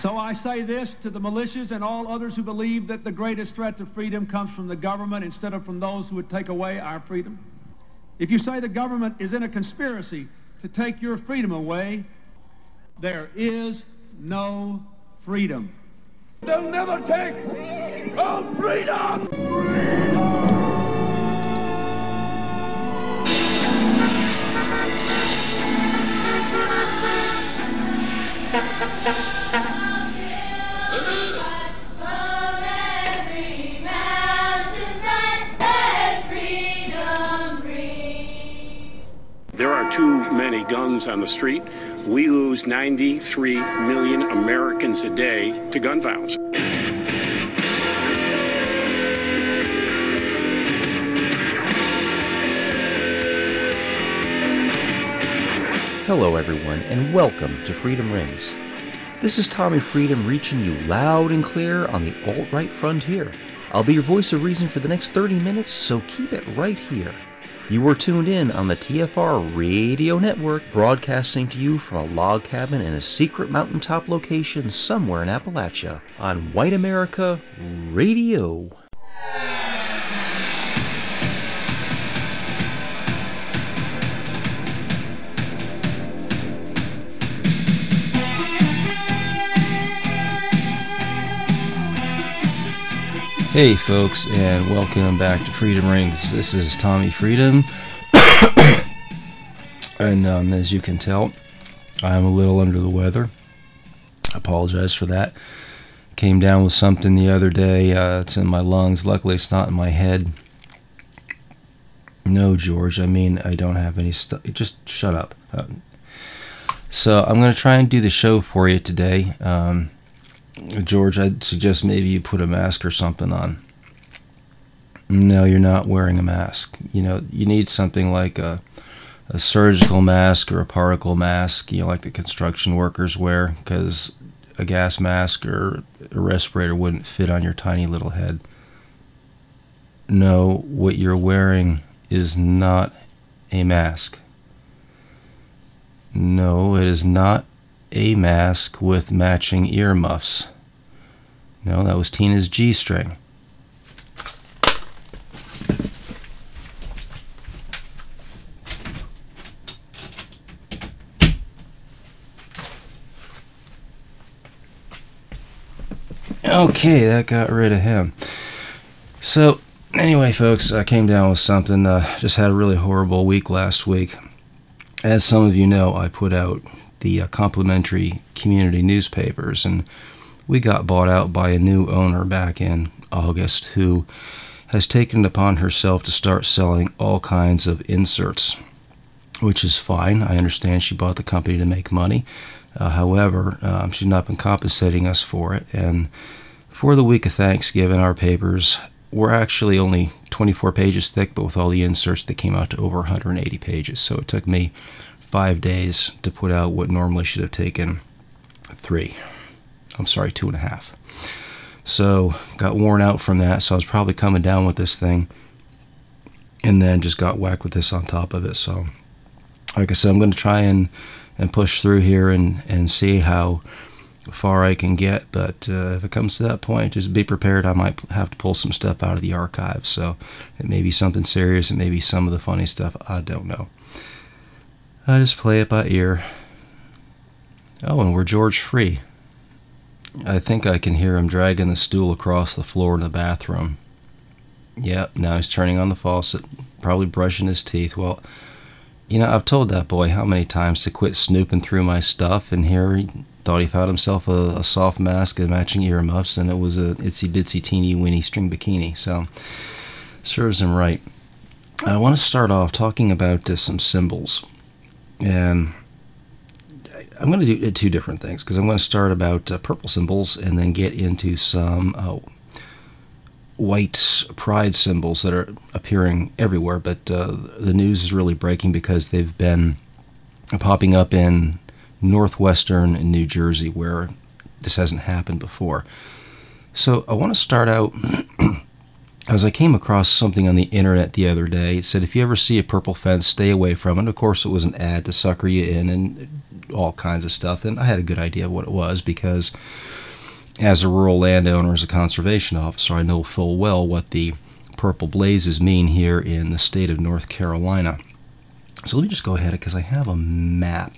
So I say this to the militias and all others who believe that the greatest threat to freedom comes from the government instead of from those who would take away our freedom. If you say the government is in a conspiracy to take your freedom away, there is no freedom. They'll never take our freedom! There are too many guns on the street. We lose 93 million Americans a day to gun violence. Hello everyone, and welcome to Freedom Rings. This is Tommy Freedom reaching you loud and clear on the alt-right frontier. I'll be your voice of reason for the next 30 minutes, so keep it right here. You are tuned in on the TFR Radio Network, broadcasting to you from a log cabin in a secret mountaintop location somewhere in Appalachia on White America Radio. Hey folks, and welcome back to Freedom Rings. This is Tommy Freedom, and as you can tell, I'm a little under the weather. I apologize for that. Came down with something the other day. It's in my lungs. Luckily, it's not in my head. No, George, I mean, I don't have any stuff. Just shut up. So I'm going to try and do the show for you today. George, I'd suggest maybe you put a mask or something on. No, you're not wearing a mask. You know, you need something like a surgical mask or a particle mask, like the construction workers wear, because a gas mask or a respirator wouldn't fit on your tiny little head. No, what you're wearing is not a mask. No, it is not a mask with matching earmuffs. No, that was Tina's G-string. Okay, that got rid of him. So, anyway, folks, I came down with something. Just had a really horrible week last week. As some of you know, I put out the complimentary community newspapers, and we got bought out by a new owner back in August who has taken it upon herself to start selling all kinds of inserts, which is fine. I understand she bought the company to make money. However, she's not been compensating us for it, and for the week of Thanksgiving, our papers were actually only 24 pages thick, but with all the inserts, they came out to over 180 pages, so it took me 5 days to put out what normally should have taken 2.5. So got worn out from that, so I was probably coming down with this thing, and then just got whacked with this on top of it. So like I said, I'm going to try and push through here and see how far I can get, but if it comes to that point, just be prepared. I might have to pull some stuff out of the archives, so it may be something serious, it may be some of the funny stuff, I don't know. I just play it by ear. Oh, and we're George free. I think I can hear him dragging the stool across the floor in the bathroom. Yep, now he's turning on the faucet, probably brushing his teeth. Well, I've told that boy how many times to quit snooping through my stuff, and here he thought he found himself a soft mask and matching earmuffs, and it was a itsy-bitsy teeny-weeny string bikini, so serves him right. I want to start off talking about some symbols. And I'm going to do two different things, because I'm going to start about purple symbols and then get into some white pride symbols that are appearing everywhere. But the news is really breaking because they've been popping up in northwestern New Jersey, where this hasn't happened before. So I want to start out as I came across something on the internet the other day. It said, if you ever see a purple fence, stay away from it. Of course, it was an ad to sucker you in and all kinds of stuff. And I had a good idea of what it was because as a rural landowner, as a conservation officer, I know full well what the purple blazes mean here in the state of North Carolina. So let me just go ahead because I have a map.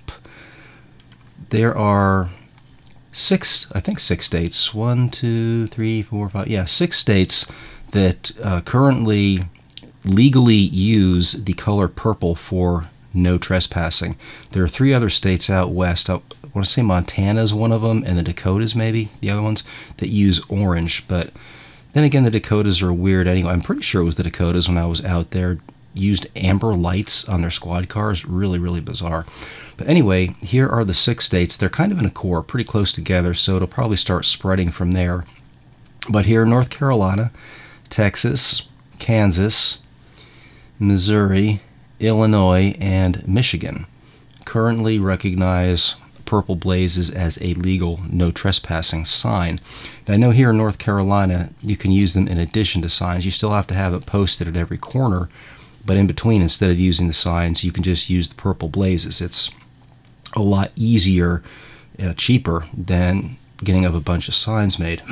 There are six states. 1, 2, 3, 4, 5. Yeah, 6 states that currently legally use the color purple for no trespassing. There are 3 other states out west. I want to say Montana is one of them, and the Dakotas maybe, the other ones, that use orange. But then again, the Dakotas are weird anyway. I'm pretty sure it was the Dakotas when I was out there, used amber lights on their squad cars. Really, really bizarre. But anyway, here are the 6 states. They're kind of in a core, pretty close together, so it'll probably start spreading from there. But here in North Carolina, Texas, Kansas, Missouri, Illinois, and Michigan currently recognize purple blazes as a legal no trespassing sign. Now, I know here in North Carolina you can use them in addition to signs. You still have to have it posted at every corner, but in between, instead of using the signs, you can just use the purple blazes. It's a lot easier, cheaper than getting up a bunch of signs made.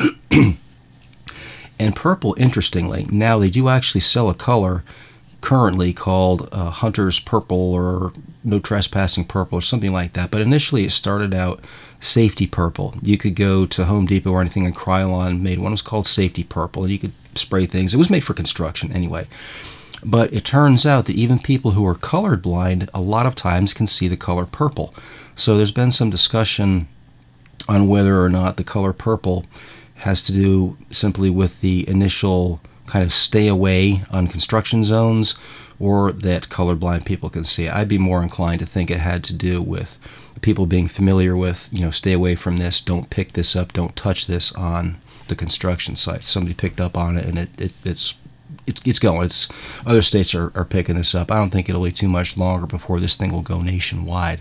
And purple, interestingly, now they do actually sell a color currently called Hunter's Purple or No Trespassing Purple or something like that. But initially it started out Safety Purple. You could go to Home Depot or anything, and Krylon made one. It was called Safety Purple, and you could spray things. It was made for construction anyway. But it turns out that even people who are colorblind a lot of times can see the color purple. So there's been some discussion on whether or not the color purple has to do simply with the initial kind of stay away on construction zones, or that colorblind people can see it. I'd be more inclined to think it had to do with people being familiar with, stay away from this, don't pick this up, don't touch this on the construction site. Somebody picked up on it, and it's going. Other states are picking this up. I don't think it'll be too much longer before this thing will go nationwide.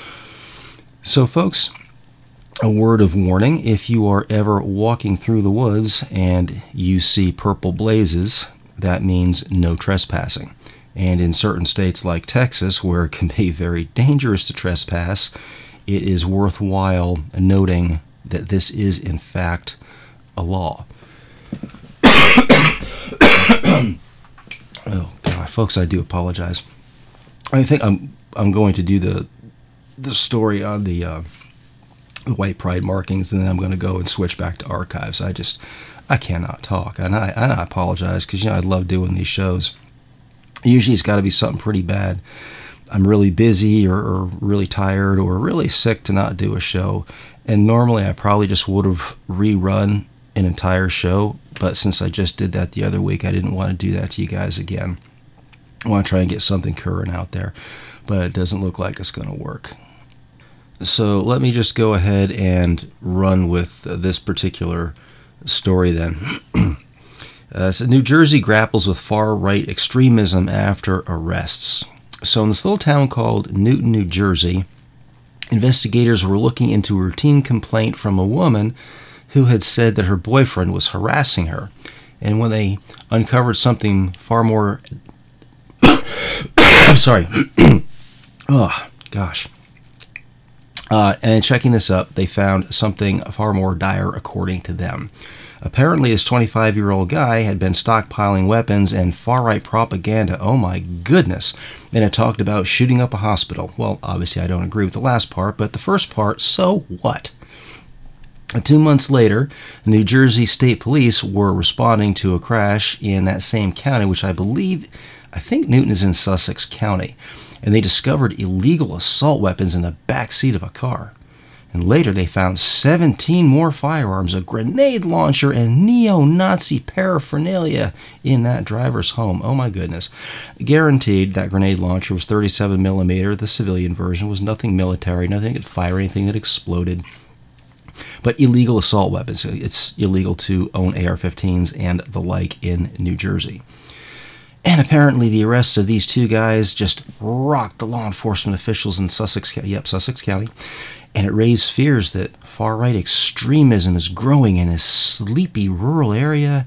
So, folks, a word of warning: if you are ever walking through the woods and you see purple blazes, that means no trespassing. And in certain states like Texas, where it can be very dangerous to trespass, it is worthwhile noting that this is, in fact, a law. Oh, God, folks, I do apologize. I think I'm going to do the story on the white pride markings, and then I'm going to go and switch back to archives. I cannot talk, and I apologize, because I love doing these shows. Usually it's got to be something pretty bad. I'm really busy or really tired or really sick to not do a show, and normally I probably just would have rerun an entire show, but since I just did that the other week, I didn't want to do that to you guys again. I want to try and get something current out there, but it doesn't look like it's going to work. So let me just go ahead and run with this particular story then. So New Jersey grapples with far-right extremism after arrests. So in this little town called Newton, New Jersey, investigators were looking into a routine complaint from a woman who had said that her boyfriend was harassing her. And when they uncovered something far more... Sorry. Oh, gosh. And checking this up, they found something far more dire according to them. Apparently, this 25-year-old guy had been stockpiling weapons and far-right propaganda. Oh my goodness. And it talked about shooting up a hospital. Well, obviously I don't agree with the last part, but the first part, so what? 2 months later, New Jersey State Police were responding to a crash in that same county, which I think Newton is in Sussex County, and they discovered illegal assault weapons in the back seat of a car. And later they found 17 more firearms, a grenade launcher, and neo-Nazi paraphernalia in that driver's home. Oh my goodness. Guaranteed that grenade launcher was 37 millimeter. The civilian version was nothing military, nothing that could fire anything that exploded. But illegal assault weapons. It's illegal to own AR-15s and the like in New Jersey. And apparently the arrests of these 2 guys just rocked the law enforcement officials in Sussex County. And it raised fears that far-right extremism is growing in this sleepy rural area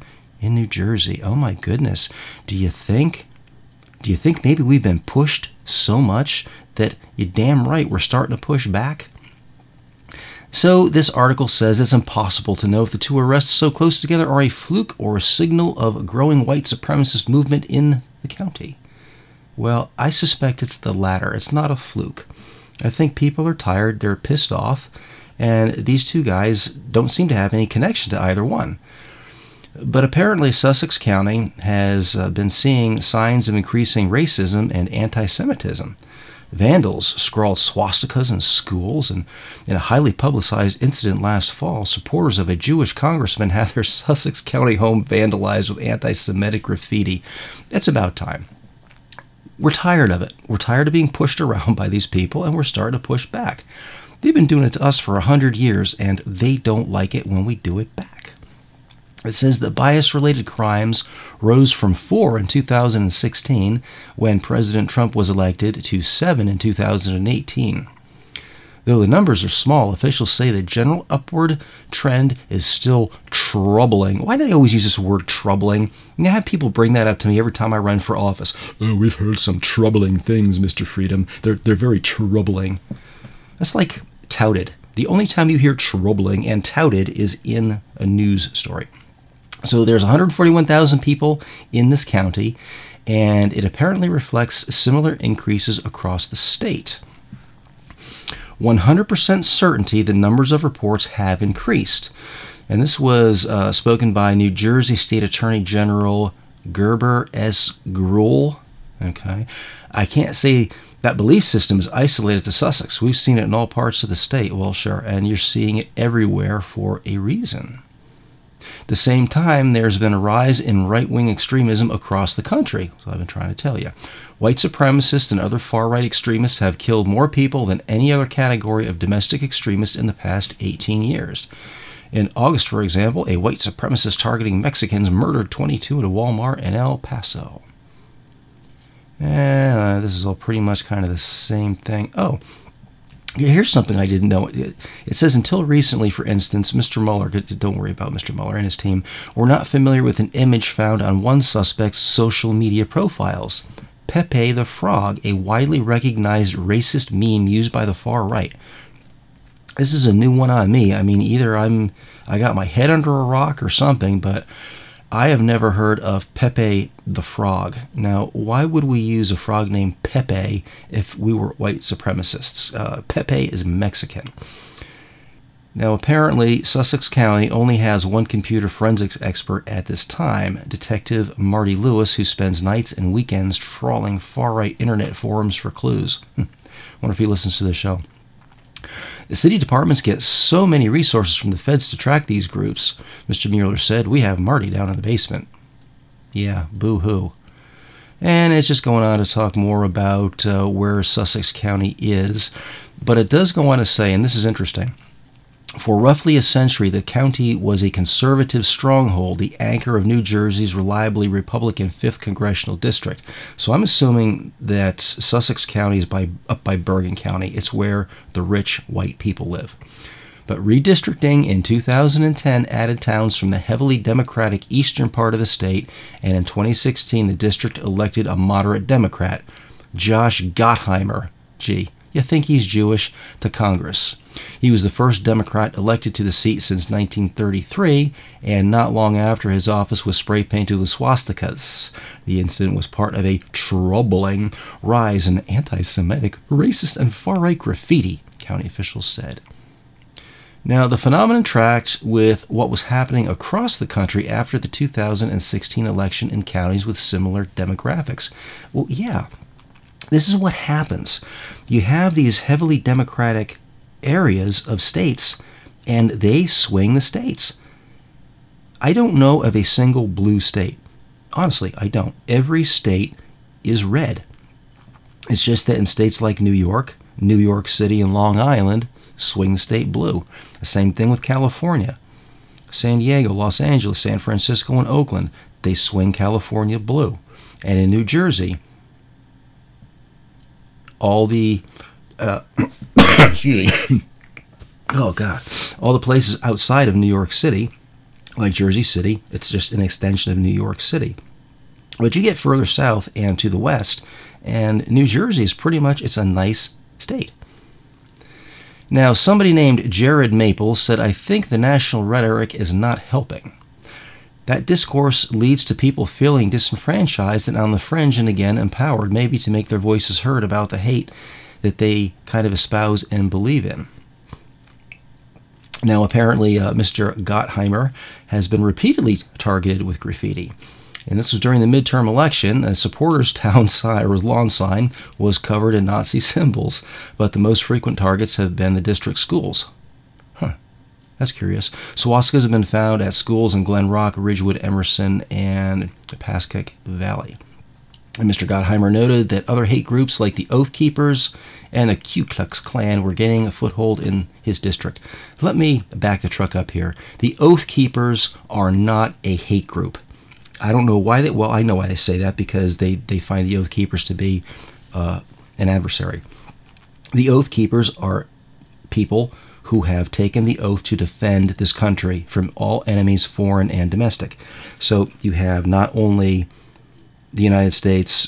in New Jersey. Oh my goodness. Do you think maybe we've been pushed so much that you're damn right we're starting to push back? So this article says it's impossible to know if the two arrests so close together are a fluke or a signal of a growing white supremacist movement in the county. Well, I suspect it's the latter. It's not a fluke. I think people are tired, they're pissed off, and these two guys don't seem to have any connection to either one. But apparently Sussex County has been seeing signs of increasing racism and anti-Semitism. Vandals scrawled swastikas in schools, and in a highly publicized incident last fall, supporters of a Jewish congressman had their Sussex County home vandalized with anti-Semitic graffiti. It's about time. We're tired of it. We're tired of being pushed around by these people, and we're starting to push back. They've been doing it to us for 100 years, and they don't like it when we do it back. It says that bias-related crimes rose from 4 in 2016, when President Trump was elected, to 7 in 2018. Though the numbers are small, officials say the general upward trend is still troubling. Why do they always use this word troubling? I have people bring that up to me every time I run for office. Oh, we've heard some troubling things, Mr. Freedom. They're very troubling. That's like touted. The only time you hear troubling and touted is in a news story. So there's 141,000 people in this county, and it apparently reflects similar increases across the state. 100% certainty the numbers of reports have increased. And this was spoken by New Jersey State Attorney General Gerber S. Gruhl. Okay, I can't say that belief system is isolated to Sussex. We've seen it in all parts of the state. Well, sure, and you're seeing it everywhere for a reason. At the same time, there's been a rise in right-wing extremism across the country. So I've been trying to tell you. White supremacists and other far-right extremists have killed more people than any other category of domestic extremists in the past 18 years. In August, for example, a white supremacist targeting Mexicans murdered 22 at a Walmart in El Paso. And this is all pretty much kind of the same thing. Oh, here's something I didn't know. It says, until recently, for instance, Mr. Mueller, don't worry about Mr. Mueller and his team, were not familiar with an image found on one suspect's social media profiles. Pepe the Frog, a widely recognized racist meme used by the far right. This is a new one on me. I mean, either I got my head under a rock or something, but I have never heard of Pepe the Frog. Now, why would we use a frog named Pepe if we were white supremacists? Pepe is Mexican. Now, apparently, Sussex County only has one computer forensics expert at this time, Detective Marty Lewis, who spends nights and weekends trawling far-right internet forums for clues. Wonder if he listens to the show. The city departments get so many resources from the feds to track these groups. Mr. Mueller said, we have Marty down in the basement. Yeah, boo-hoo. And it's just going on to talk more about where Sussex County is. But it does go on to say, and this is interesting, for roughly a century, the county was a conservative stronghold, the anchor of New Jersey's reliably Republican 5th Congressional District. So I'm assuming that Sussex County is up by Bergen County. It's where the rich white people live. But redistricting in 2010 added towns from the heavily Democratic eastern part of the state, and in 2016 the district elected a moderate Democrat, Josh Gottheimer. Gee, you think he's Jewish? To Congress. He was the first Democrat elected to the seat since 1933, and not long after, his office was spray painted with swastikas. The incident was part of a troubling rise in anti-Semitic, racist, and far-right graffiti, county officials said. Now, the phenomenon tracked with what was happening across the country after the 2016 election in counties with similar demographics. Well, yeah, this is what happens. You have these heavily Democratic areas of states, and they swing the states. I don't know of a single blue state. Honestly, I don't. Every state is red. It's just that in states like New York City, and Long Island swing the state blue. The same thing with California. San Diego, Los Angeles, San Francisco, and Oakland, they swing California blue. And in New Jersey, all the excuse me. Oh God! All the places outside of New York City like Jersey City. It's just an extension of New York City. But you get further south and to the west, and New Jersey is pretty much, it's a nice state. Now, somebody named Jared Maple said, I think the national rhetoric is not helping. That discourse leads to people feeling disenfranchised and on the fringe, and again empowered maybe to make their voices heard about the hate that they kind of espouse and believe in. Now, apparently, Mr. Gottheimer has been repeatedly targeted with graffiti. And this was during the midterm election. A supporter's town sign, or his lawn sign, was covered in Nazi symbols, but the most frequent targets have been the district schools. That's curious. Swastikas have been found at schools in Glen Rock, Ridgewood, Emerson, and the Pascack Valley. And Mr. Gottheimer noted that other hate groups like the Oath Keepers and the Ku Klux Klan were gaining a foothold in his district. Let me back the truck up here. The Oath Keepers are not a hate group. I don't know why well, I know why they say that, because they find the Oath Keepers to be an adversary. The Oath Keepers are people who have taken the oath to defend this country from all enemies, foreign and domestic. So you have not only the United States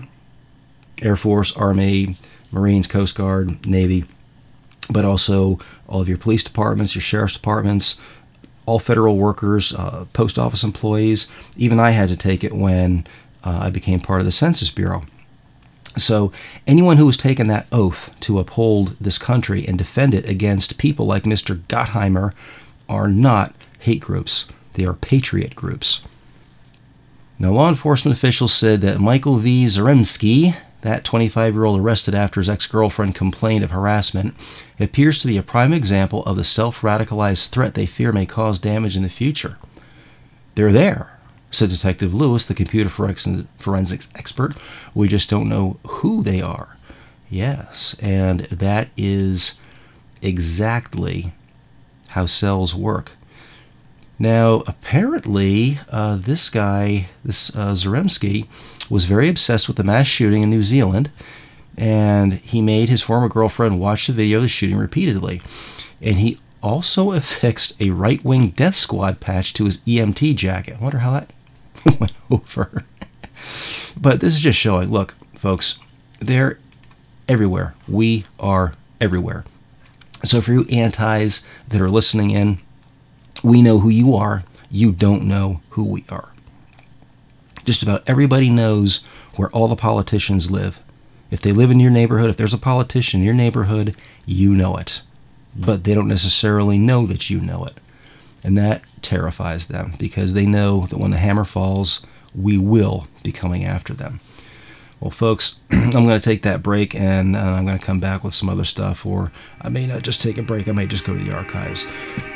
Air Force, Army, Marines, Coast Guard, Navy, but also all of your police departments, your sheriff's departments, all federal workers, post office employees. Even I had to take it when I became part of the Census Bureau. So anyone who has taken that oath to uphold this country and defend it against people like Mr. Gottheimer are not hate groups. They are patriot groups. Now, law enforcement officials said that Michael V. Zaremski, that 25-year-old arrested after his ex-girlfriend complained of harassment, appears to be a prime example of the self-radicalized threat they fear may cause damage in the future. They're there, said Detective Lewis, the computer forensics expert. We just don't know who they are. Yes, and that is exactly how cells work. Now, apparently, this guy, Zaremski, was very obsessed with the mass shooting in New Zealand, and he made his former girlfriend watch the video of the shooting repeatedly. And he also affixed a right-wing death squad patch to his EMT jacket. I wonder how that went over. But this is just showing, look, folks, they're everywhere. We are everywhere. So for you antis that are listening in, we know who you are. You don't know who we are. Just about everybody knows where all the politicians live. If they live in your neighborhood, if there's a politician in your neighborhood, you know it. But they don't necessarily know that you know it. And that terrifies them, because they know that when the hammer falls, we will be coming after them. Well, folks, I'm going to take that break, and I'm going to come back with some other stuff, or I may not just take a break. I may just go to the archives.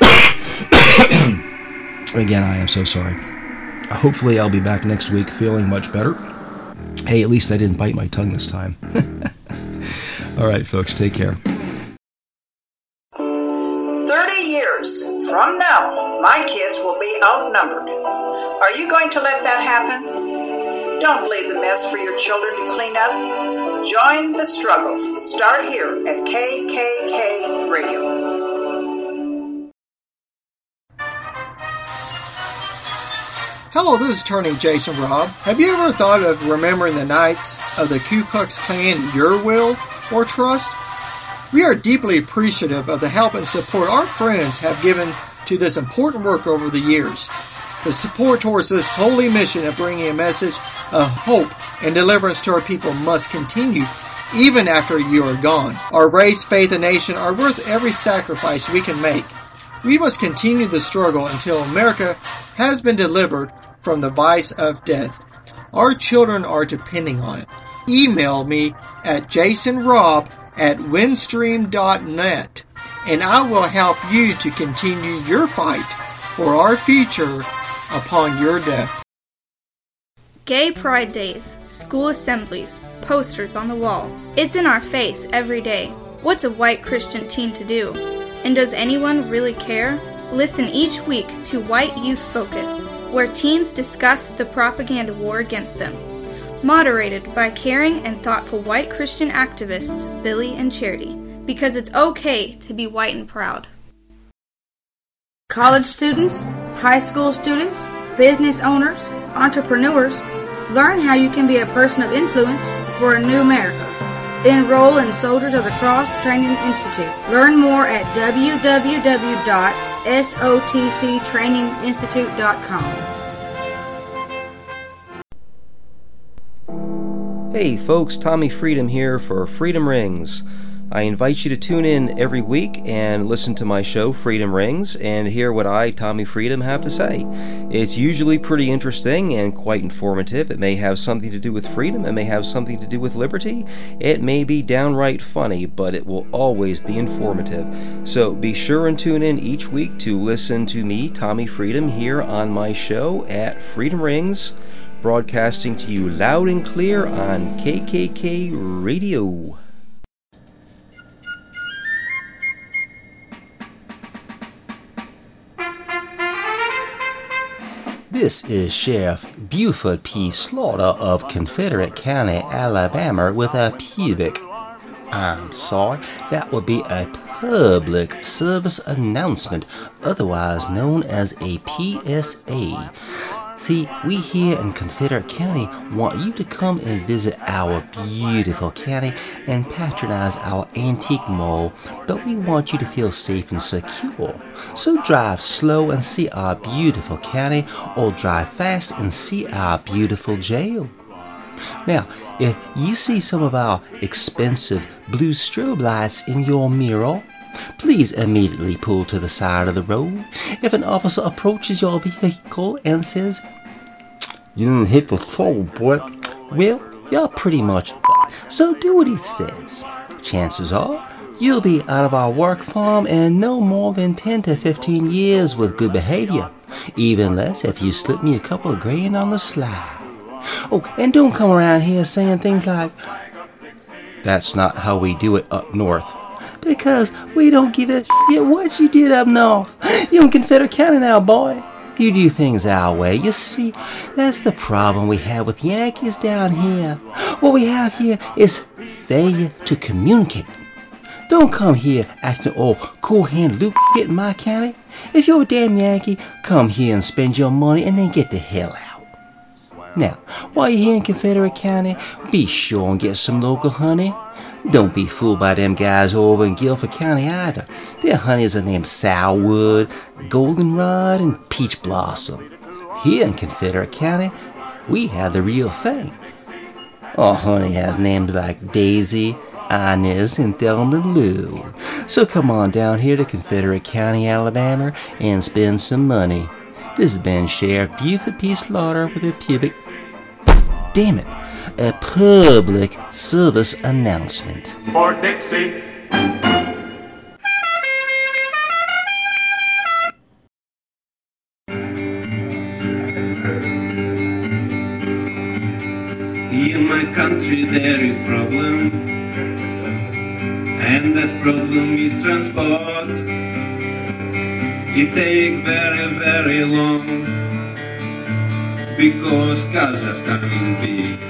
Again, I am so sorry. Hopefully I'll be back next week feeling much better. Hey, at least I didn't bite my tongue this time. All right, folks, take care. 30 years from now, my kids will be outnumbered. Are you going to let that happen? Don't leave the mess for your children to clean up. Join the struggle. Start here at KKK Radio. Hello, this is Attorney Jason Robb. Have you ever thought of remembering the Knights of the Ku Klux Klan in your will or trust? We are deeply appreciative of the help and support our friends have given to this important work over the years. The support towards this holy mission of bringing a message of hope and deliverance to our people must continue even after you are gone. Our race, faith, and nation are worth every sacrifice we can make. We must continue the struggle until America has been delivered from the vice of death. Our children are depending on it. Email me at jasonrobb@windstream.net, and I will help you to continue your fight for our future upon your death. Gay Pride Days, school assemblies, posters on the wall. It's in our face every day. What's a white Christian teen to do? And does anyone really care? Listen each week to White Youth Focus, where teens discuss the propaganda war against them. Moderated by caring and thoughtful white Christian activists Billy and Charity, because it's okay to be white and proud. College students, high school students, business owners, entrepreneurs, learn how you can be a person of influence for a new America. Enroll in Soldiers of the Cross Training Institute. Learn more at www.sotctraininginstitute.com. Hey folks, Tommy Freedom here for Freedom Rings. I invite you to tune in every week and listen to my show, Freedom Rings, and hear what I, Tommy Freedom, have to say. It's usually pretty interesting and quite informative. It may have something to do with freedom. It may have something to do with liberty. It may be downright funny, but it will always be informative. So be sure and tune in each week to listen to me, Tommy Freedom, here on my show at Freedom Rings, broadcasting to you loud and clear on KKK Radio. This is Sheriff Buford P. Slaughter of Confederate County, Alabama, with a that would be a public service announcement, otherwise known as a PSA. See, we here in Confederate County want you to come and visit our beautiful county and patronize our antique mall, but we want you to feel safe and secure. So drive slow and see our beautiful county, or drive fast and see our beautiful jail. Now, if you see some of our expensive blue strobe lights in your mirror, please immediately pull to the side of the road. If an officer approaches your vehicle and says, "You didn't hit the toll, boy," well, you're pretty much f***ed. So do what he says. Chances are, you'll be out of our work farm in no more than 10 to 15 years with good behavior. Even less if you slip me a couple of grand on the slide. Oh, and don't come around here saying things like, "That's not how we do it up north." Because we don't give a shit what you did up north. You're in Confederate County now, boy. You do things our way. You see, that's the problem we have with Yankees down here. What we have here is failure to communicate. Don't come here acting all cool-handed Luke shit in my county. If you're a damn Yankee, come here and spend your money and then get the hell out. Now, while you're here in Confederate County, be sure and get some local honey. Don't be fooled by them guys over in Guilford County either. Their honeys are named Sourwood, Goldenrod, and Peach Blossom. Here in Confederate County, we have the real thing. Our honey has names like Daisy, Inez, and Thelma Lou. So come on down here to Confederate County, Alabama, and spend some money. This has been Sheriff Buford P. Slaughter with a public service announcement. For Dixie. In my country there is problem, and that problem is transport. It take very, very long, because Kazakhstan is big.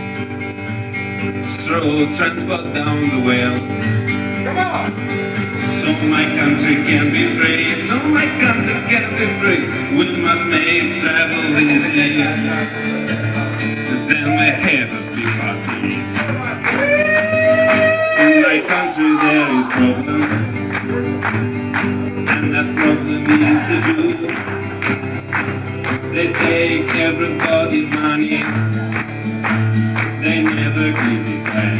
Throw transport down the well. Come on! So my country can be free. So my country can be free. We must make travel easy. Then we have a big party. In my country there is problem, and that problem is the Jew. They take everybody's money. They never give it back.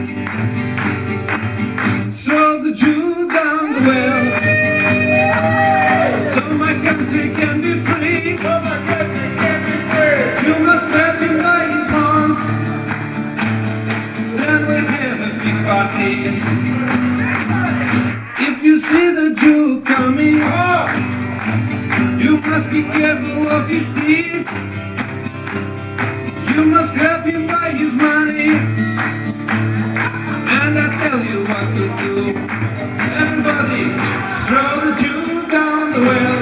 Throw the Jew down the well, so my country can be free. You must grab him by his horns, then we have a big party. If you see the Jew coming, you must be careful of his teeth. You must grab him by his money, and I tell you what to do. Everybody, throw the Jew down the well,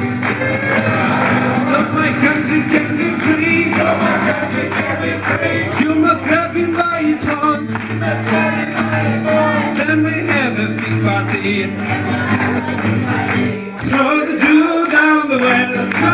so my country can be free. You must grab him by his horns, then we have a big party. Throw the Jew down the well.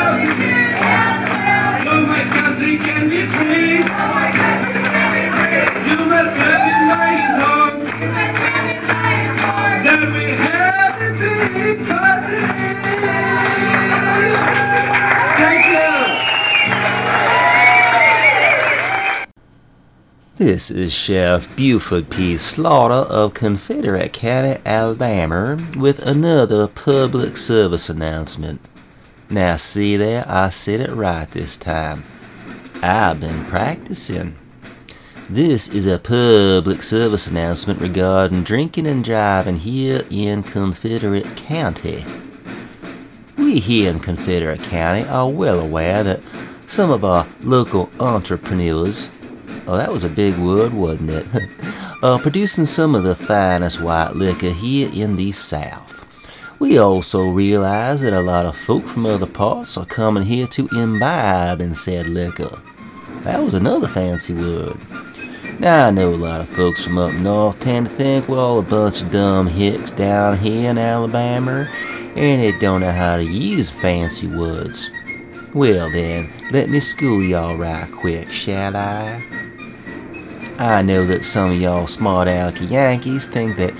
This is Sheriff Buford P. Slaughter of Confederate County, Alabama, with another public service announcement. Now see there, I said it right this time. I've been practicing. This is a public service announcement regarding drinking and driving here in Confederate County. We here in Confederate County are well aware that some of our local entrepreneurs, oh, that was a big word, wasn't it? Producing some of the finest white liquor here in the South. We also realize that a lot of folk from other parts are coming here to imbibe in said liquor. That was another fancy word. Now, I know a lot of folks from up north tend to think we're all a bunch of dumb hicks down here in Alabama, and they don't know how to use fancy words. Well then, let me school y'all right quick, shall I? I know that some of y'all smart alecky Yankees think that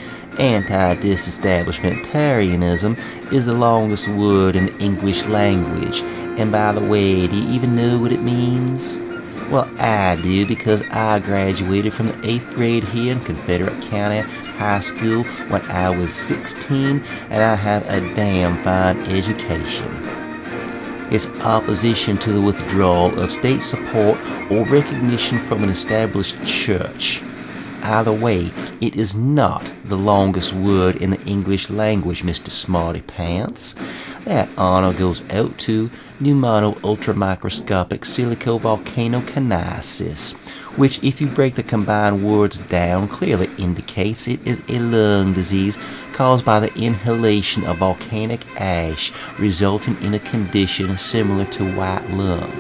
anti-disestablishmentarianism is the longest word in the English language, and by the way, do you even know what it means? Well, I do, because I graduated from the 8th grade here in Confederate County High School when I was 16, and I have a damn fine education. It's opposition to the withdrawal of state support or recognition from an established church. Either way, it is not the longest word in the English language, Mr. Smarty Pants. That honor goes out to Pneumono Ultramicroscopic Silicovolcanokinesis, which, if you break the combined words down, clearly indicates it is a lung disease caused by the inhalation of volcanic ash, resulting in a condition similar to white lung.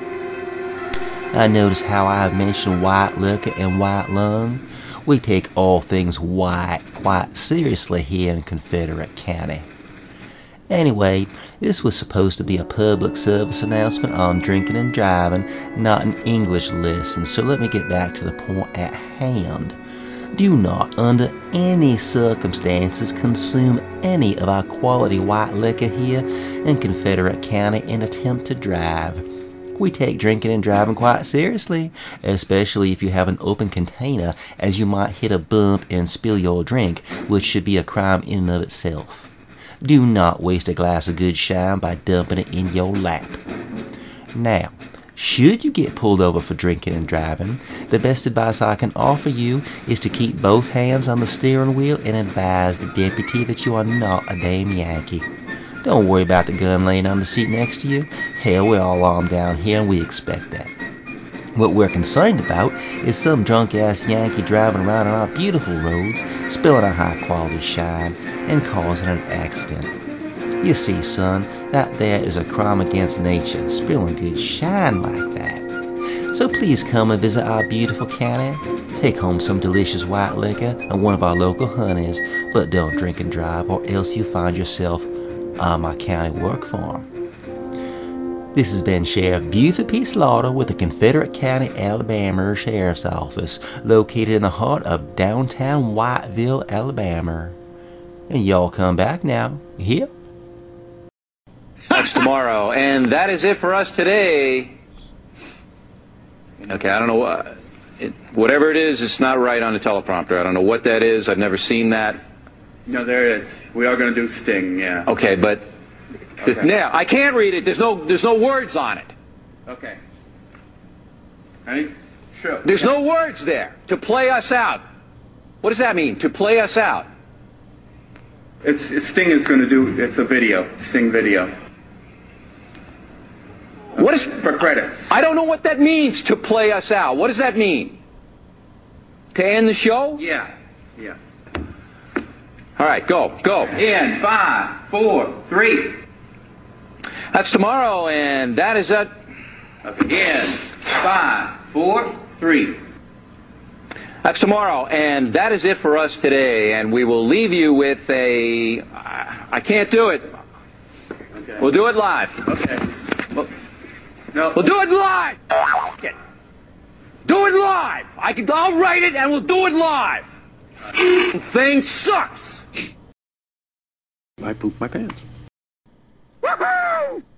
I notice how I have mentioned white liquor and white lung. We take all things white quite seriously here in Confederate County. Anyway, this was supposed to be a public service announcement on drinking and driving, not an English lesson, so let me get back to the point at hand. Do not, under any circumstances, consume any of our quality white liquor here in Confederate County and attempt to drive. We take drinking and driving quite seriously, especially if you have an open container, as you might hit a bump and spill your drink, which should be a crime in and of itself. Do not waste a glass of good shine by dumping it in your lap. Now, should you get pulled over for drinking and driving, the best advice I can offer you is to keep both hands on the steering wheel and advise the deputy that you are not a damn Yankee. Don't worry about the gun laying on the seat next to you. Hell, we're all armed down here and we expect that. What we're concerned about is some drunk-ass Yankee driving around on our beautiful roads, spilling a high-quality shine, and causing an accident. You see, son, that there is a crime against nature, spilling good shine like that. So please come and visit our beautiful county. Take home some delicious white liquor and one of our local honeys, but don't drink and drive, or else you find yourself on my county work farm. This has been Sheriff Buford P. Slaughter with the Confederate County, Alabama Sheriff's Office, located in the heart of downtown Whiteville, Alabama. And y'all come back now. Here. That's tomorrow, and that is it for us today. Okay, I don't know what. Whatever it is, it's not right on the teleprompter. I don't know what that is. I've never seen that. No, there is. We are going to do Sting, yeah. Okay, but now I can't read it. There's no words on it. Okay. Ready? Sure. There's no words there. To play us out. What does that mean? To play us out. Sting is going to do. It's a video. Sting video. What is for credits? I don't know what that means. To play us out. What does that mean? To end the show? Yeah. Yeah. All right, go. In 5, 4, 3. That's tomorrow, and that is it. Okay. In 5, 4, 3. That's tomorrow, and that is it for us today. And we will leave you with a. I can't do it. Okay. We'll do it live. Okay. No. We'll do it live. Do it live. I'll write it, and we'll do it live. Thing sucks. I pooped my pants. Woohoo!